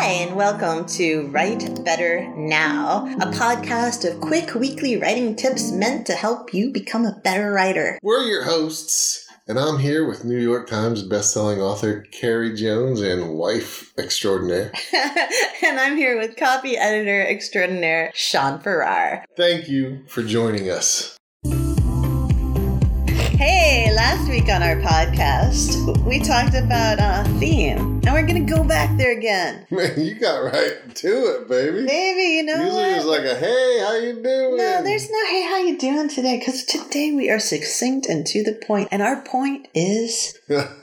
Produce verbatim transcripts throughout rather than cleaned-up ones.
Hi, and welcome to Write Better Now, a podcast of quick weekly writing tips meant to help you become a better writer. We're your hosts, and I'm here with New York Times bestselling author Carrie Jones and wife extraordinaire. And I'm here with copy editor extraordinaire Sean Farrar. Thank you for joining us. Hey, last week on our podcast, we talked about a theme, and we're going to go back there again. Man, you got right to it, baby. Baby, you know Usually what? it's like a, hey, how you doing? No, there's no, hey, how you doing today? Because today we are succinct and to the point, and our point is...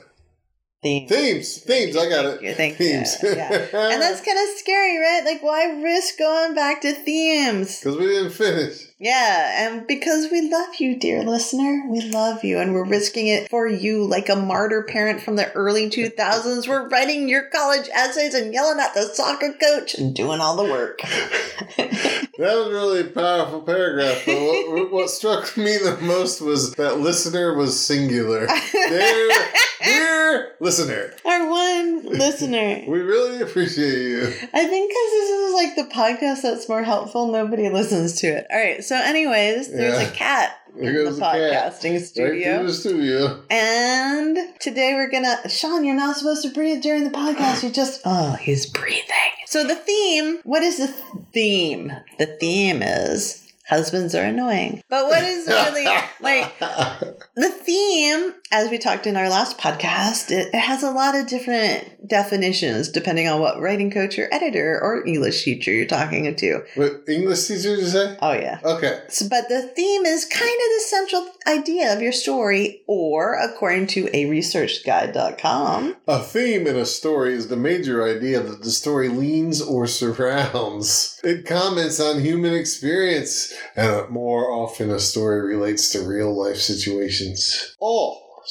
Themes. Themes. Themes. I got it. Thank Themes. you. Yeah. And that's kind of scary, right? Like, why risk going back to themes? Because we didn't finish. Yeah, and because we love you, dear listener. We love you, and we're risking it for you like a martyr parent from the early two thousands. We're writing your college essays and yelling at the soccer coach and doing all the work. That was really a powerful paragraph, but what, what struck me the most was that listener was singular. Dear, dear listener. Our one listener. We really appreciate you. I think because this is like the podcast that's more helpful, nobody listens to it. All right, so anyways, there's Yeah. a cat There in goes the the cat. podcasting Right studio. through the studio. And today we're gonna... Sean, you're not supposed to breathe during the podcast. You just... Oh, he's breathing. So the theme... What is the theme? The theme is... Husbands are annoying. But what is really... like... The theme, as we talked in our last podcast, it, it has a lot of different definitions depending on what writing coach or editor or English teacher you're talking to. What, English teacher, did you say? Oh, yeah. Okay. So, but the theme is kind of the central idea of your story, or according to a research guide dot com. A theme in a story is the major idea that the story leans or surrounds. It comments on human experience, and more often a story relates to real life situations. All,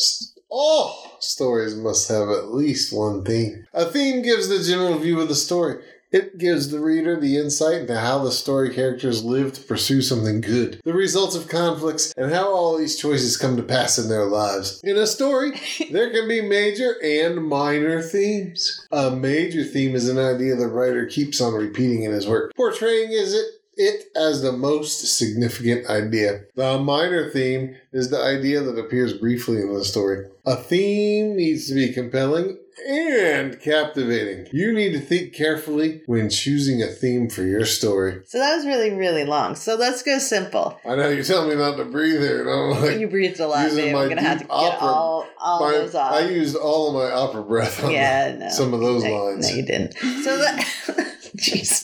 all stories must have at least one theme. A theme gives the general view of the story. It gives the reader the insight into how the story characters live to pursue something good, the results of conflicts, and how all these choices come to pass in their lives. In a story, there can be major and minor themes. A major theme is an idea the writer keeps on repeating in his work, portraying as it it as the most significant idea. The minor theme is the idea that appears briefly in the story. A theme needs to be compelling and captivating. You need to think carefully when choosing a theme for your story. So that was really, really long. So let's go simple. I know you're telling me not to breathe here, and I'm like, You breathed a lot, using babe. my I'm going to have to deep get opera- all, all my, those off. I used all of my opera breath on yeah, no. some of those no, lines. No, you didn't. So that... Jeez.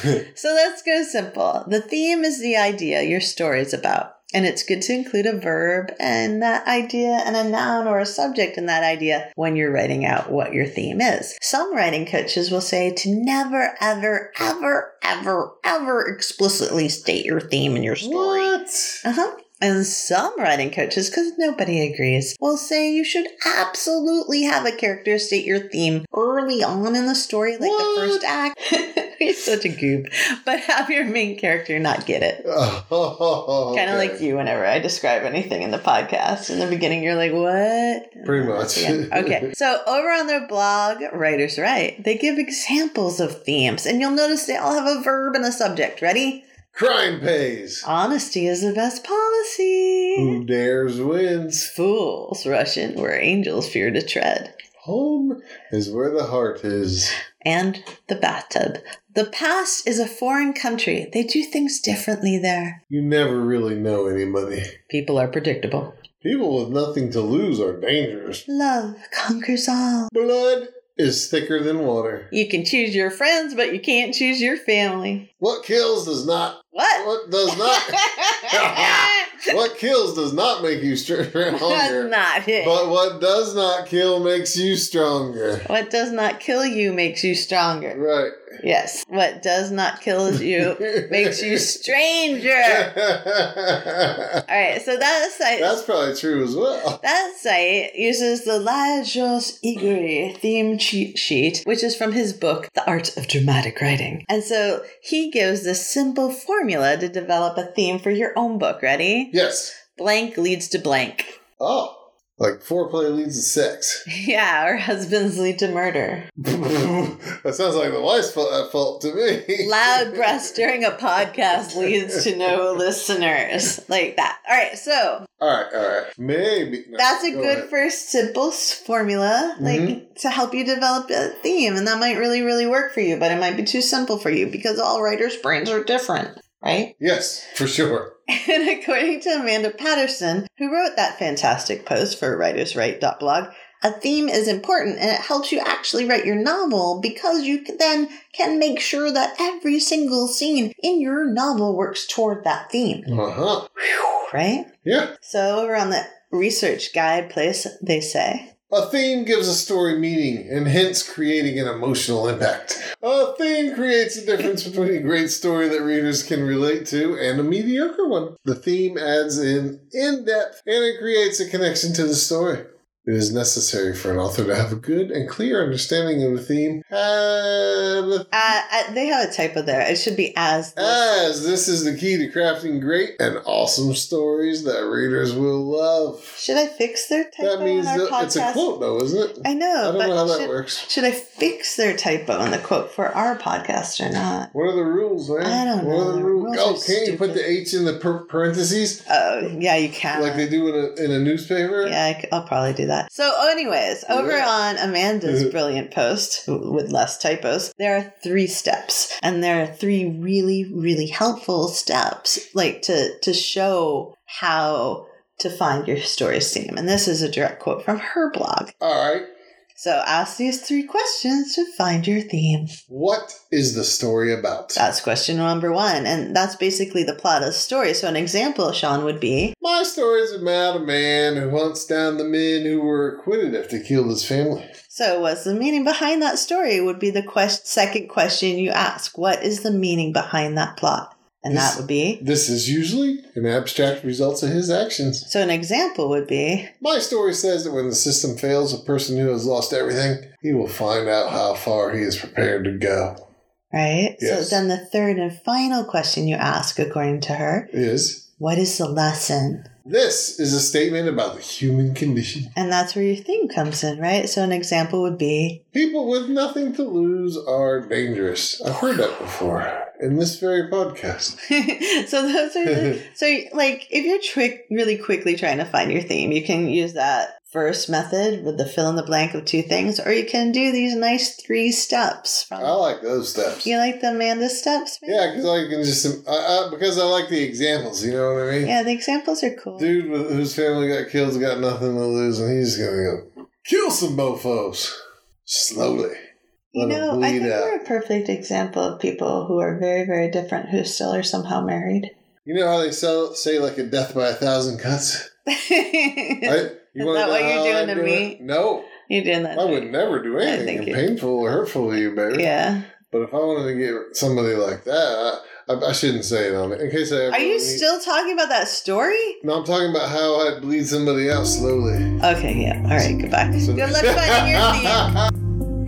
So let's go simple. The theme is the idea your story is about. And it's good to include a verb and that idea and a noun or a subject in that idea when you're writing out what your theme is. Some writing coaches will say to never, ever, ever, ever, ever explicitly state your theme in your story. What? Uh-huh. And some writing coaches, because nobody agrees, will say you should absolutely have a character state your theme early on in the story, like What? the first act. You're such a goob. But have your main character not get it. Oh, Kind of okay. like you whenever I describe anything in the podcast. In the beginning, you're like, what? Pretty much. Yeah. Okay. So over on their blog, Writers Write, they give examples of themes. And you'll notice they all have a verb and a subject. Ready? Crime pays. Honesty is the best policy. Who dares wins. Fools rush in where angels fear to tread. Home is where the heart is. And the bathtub. The past is a foreign country. They do things differently there. You never really know anybody. People are predictable. People with nothing to lose are dangerous. Love conquers all. Blood is thicker than water. You can choose your friends, but you can't choose your family. What kills does not... What? What does not... What kills does not make you stronger. That's not it. But what does not kill makes you stronger. What does not kill you makes you stronger. Right. Yes. What does not kill you makes you stranger. All right. So that site. That's probably true as well. That site uses the Lajos Igor theme cheat sheet, which is from his book, The Art of Dramatic Writing. And so he gives this simple formula to develop a theme for your own book. Ready? Yes. Blank leads to blank. Oh. Like foreplay leads to sex. Yeah, or husbands lead to murder. That sounds like the wife's fault, fault to me. Loud breaths during a podcast leads to no listeners. Like that. All right, so. All right, all right. Maybe. No, that's a go good ahead. first simple s- formula, like Mhm. to help you develop a theme. And that might really, really work for you, but it might be too simple for you because all writers' brains are different, right? Yes, for sure. And according to Amanda Patterson, who wrote that fantastic post for writers write dot blog, a theme is important and it helps you actually write your novel because you can- then can make sure that every single scene in your novel works toward that theme. Uh-huh. Whew, right? Yeah. So over on the research guide place, they say, A theme gives a story meaning and hence creating an emotional impact. A theme creates a difference between a great story that readers can relate to and a mediocre one. The theme adds in in-depth and it creates a connection to the story. It is necessary for an author to have a good and clear understanding of the theme. Have a uh, uh, they have a typo there. It should be as this. As this is the key to crafting great and awesome stories that readers will love. Should I fix their typo That means in our that podcast? it's a quote, though, isn't it? I know. I don't but know how that should, works. Should I fix their typo in the quote for our podcast or not? What are the rules, man? I don't what know. Are the The rules? rules Oh, are can't you put stupid. the H in the per- parentheses Oh, yeah, you can. like they do in a in a newspaper? Yeah, I c- I'll probably do that. So, anyways, over Yeah. on Amanda's brilliant post with less typos, there are three steps, and there are three really, really helpful steps, like to to show how to find your story's theme. And this is a direct quote from her blog. All right. So, ask these three questions to find your theme. What is the story about? That's question number one, and that's basically the plot of the story. So, an example, Sean, would be. My story is about a man who hunts down the men who were acquitted after he killed his family. So, what's the meaning behind that story? Would be the quest- second question you ask. What is the meaning behind that plot? And This- that would be. This is usually an abstract result of his actions. So, an example would be. My story says that when the system fails a person who has lost everything, he will find out how far he is prepared to go. Right? Yes. So, then the third and final question you ask, according to her, Is what is the lesson? this is a statement about the human condition. And that's where your theme comes in, right? So, an example would be. People with nothing to lose are dangerous. I've heard that before in this very podcast. So those are the, so like if you're trick really quickly trying to find your theme, you can use that first method with the fill in the blank of two things, or you can do these nice three steps. From, I like those steps. you like the Amanda steps? Maybe? Yeah, because I can just I, I, because I like the examples. You know what I mean? Yeah, the examples are cool. Dude with, whose family got killed has got nothing to lose, and he's gonna go kill some mofos slowly. You Let 'em know, I bleed think out. we're a perfect example of people who are very, very different who still are somehow married. You know how they sell, say like a death by a thousand cuts? Is Right? You wanna that know what you're how doing I to do me? it? No, You're doing that. I would never do I anything think you- painful or hurtful to you, baby. Yeah. But if I wanted to get somebody like that, I, I, I shouldn't say it on it. In case I ever Are you meet- still talking about that story? No, I'm talking about how I'd bleed somebody out slowly. Okay, yeah. All right, goodbye. So- Good luck finding your theme.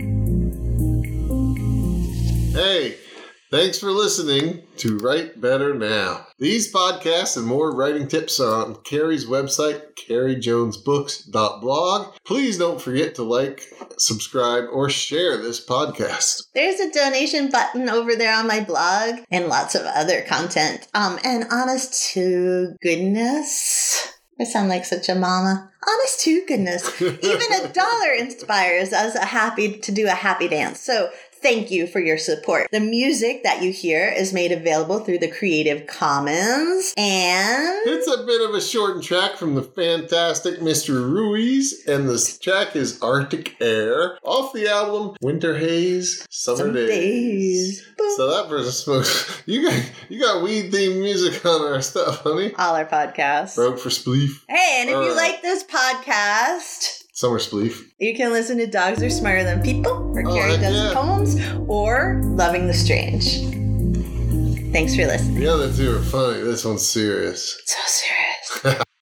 Hey, thanks for listening to Write Better Now. These podcasts and more writing tips are on Carrie's website, carrie jones books dot blog. Please don't forget to like, subscribe, or share this podcast. There's a donation button over there on my blog and lots of other content. Um, and honest to goodness, I sound like such a mama. Honest to goodness, even a dollar inspires us a happy to do a happy dance. So thank you for your support. The music that you hear is made available through the Creative Commons, and It's a bit of a shortened track from the fantastic Mister Ruiz, and this track is Arctic Air off the album Winter Haze, Summer some Days. days. Boop. So that person smokes. You got you got weed themed music on our stuff, honey. All our podcasts. Broke for spleef. Hey, and if you Uh, like this podcast, Summer spleef. you can listen to Dogs Are Smarter Than People, or Oh, Carrie heck Does yeah. Poems, or Loving the Strange. Thanks for listening. The other two are funny. This one's serious. So serious.